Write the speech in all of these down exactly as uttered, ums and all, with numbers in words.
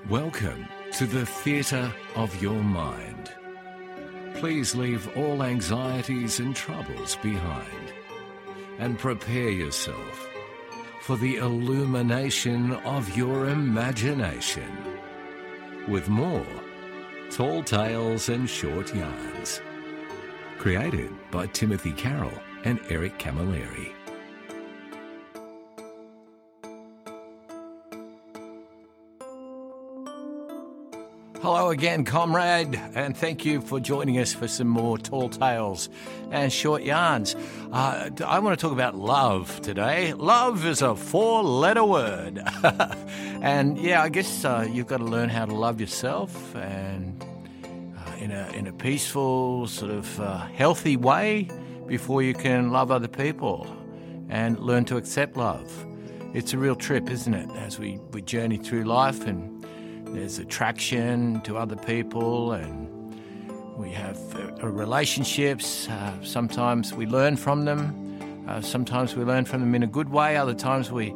Welcome to the Theatre of Your Mind. Please leave all anxieties and troubles behind and prepare yourself for the illumination of your imagination with more Tall Tales and Short Yarns, created by Timothy Carroll and Eric Camilleri. Hello again, comrade, and thank you for joining us for some more Tall Tales and Short Yarns. Uh, I want to talk about love today. Love is a four-letter word. And yeah, I guess uh, you've got to learn how to love yourself and uh, in a in a peaceful, sort of uh, healthy way before you can love other people and learn to accept love. It's a real trip, isn't it, as we, we journey through life, and there's attraction to other people, and we have uh, relationships. Uh, sometimes we learn from them. Uh, sometimes we learn from them in a good way. Other times we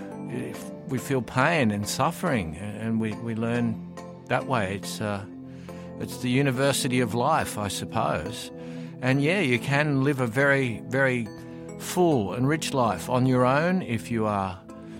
we feel pain and suffering, and we, we learn that way. It's uh, it's the university of life, I suppose. And yeah, you can live a very, very full and rich life on your own if you are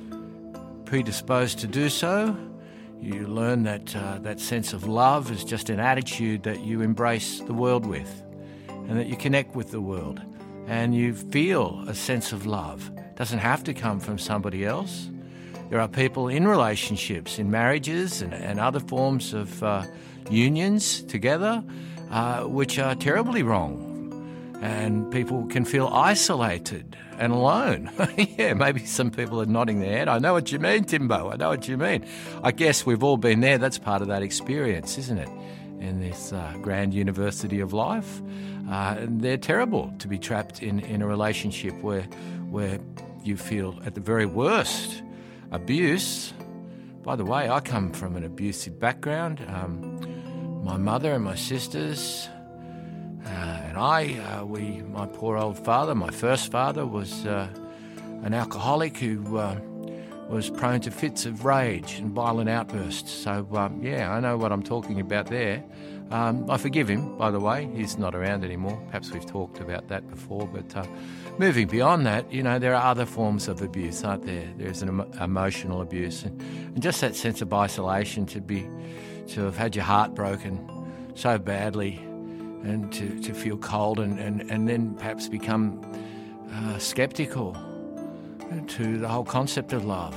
predisposed to do so. You learn that uh, that sense of love is just an attitude that you embrace the world with, and that you connect with the world, and you feel a sense of love. It doesn't have to come from somebody else. There are people in relationships, in marriages and, and other forms of uh, unions together, uh, which are terribly wrong. And people can feel isolated and alone. Yeah, maybe some people are nodding their head. I know what you mean, Timbo. I know what you mean. I guess we've all been there. That's part of that experience, isn't it? In this uh, grand university of life. Uh, and they're terrible to be trapped in, in a relationship where, where you feel, at the very worst, abuse. By the way, I come from an abusive background. Um, my mother and my sisters... Uh, and I, uh, we, my poor old father, my first father, was uh, an alcoholic who uh, was prone to fits of rage and violent outbursts. So, um, yeah, I know what I'm talking about there. Um, I forgive him, by the way. He's not around anymore. Perhaps we've talked about that before. But uh, moving beyond that, you know, there are other forms of abuse, aren't there? There's an em- emotional abuse. And, and just that sense of isolation, to be, to have had your heart broken so badly, and to, to feel cold and, and, and then perhaps become uh, sceptical to the whole concept of love.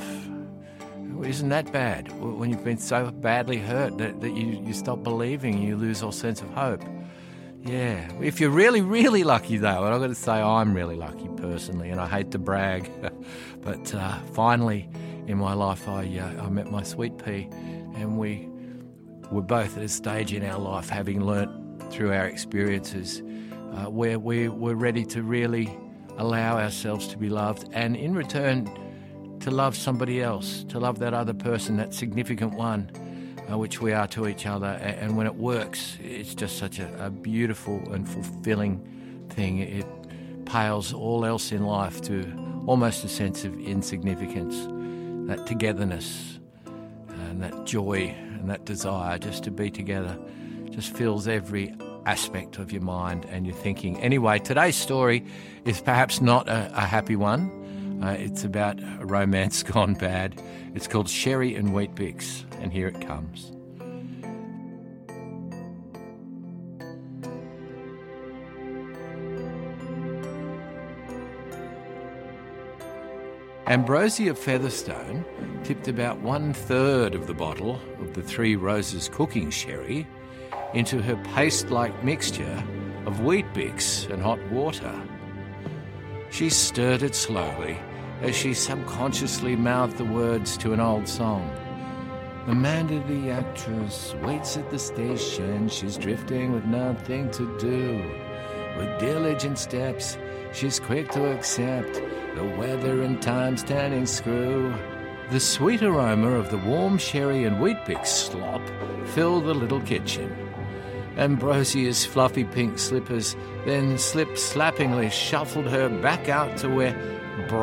Isn't that bad? When you've been so badly hurt that, that you, you stop believing and you lose all sense of hope. Yeah. If you're really, really lucky, though, and I've got to say I'm really lucky personally, and I hate to brag, but uh, finally in my life I, uh, I met my sweet pea, and we were both at a stage in our life, having learnt through our experiences, uh, where we were ready to really allow ourselves to be loved, and in return to love somebody else, to love that other person, that significant one, uh, which we are to each other. And when it works, it's just such a, a beautiful and fulfilling thing. It pales all else in life to almost a sense of insignificance, that togetherness and that joy and that desire just to be together. Just fills every aspect of your mind and your thinking. Anyway, today's story is perhaps not a, a happy one. Uh, it's about a romance gone bad. It's called Sherry and Weet-Bix, and here it comes. Ambrosia Featherstone tipped about one-third of the bottle of the Three Roses cooking sherry into her paste-like mixture of Weet-Bix and hot water. She stirred it slowly as she subconsciously mouthed the words to an old song. Amanda the actress waits at the station, she's drifting with nothing to do. With diligent steps, she's quick to accept the weather and time's turning screw. The sweet aroma of the warm sherry and Weet-Bix slop filled the little kitchen. Ambrosia's fluffy pink slippers then slip-slappingly shuffled her back out to where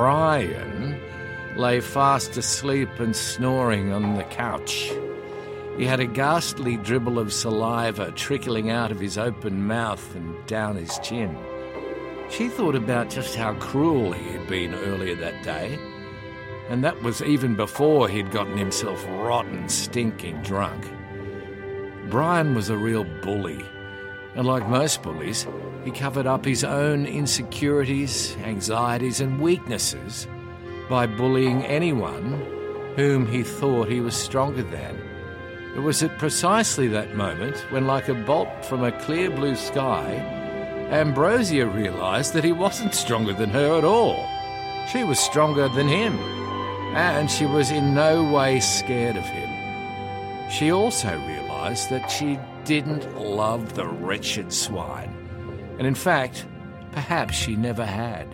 Brian lay fast asleep and snoring on the couch. He had a ghastly dribble of saliva trickling out of his open mouth and down his chin. She thought about just how cruel he had been earlier that day, and that was even before he'd gotten himself rotten, stinking drunk. Brian was a real bully, and like most bullies, he covered up his own insecurities, anxieties and weaknesses by bullying anyone whom he thought he was stronger than. It was at precisely that moment when, like a bolt from a clear blue sky, Ambrosia realised that he wasn't stronger than her at all. She was stronger than him, and she was in no way scared of him. She also realised that she didn't love the wretched swine, and in fact, perhaps she never had.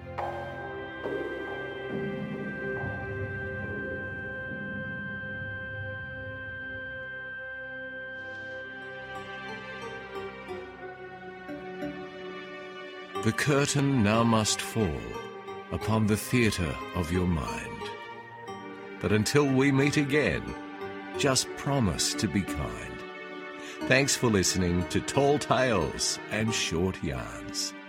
The curtain now must fall upon the theatre of your mind. But until we meet again, just promise to be kind. Thanks for listening to Tall Tales and Short Yarns.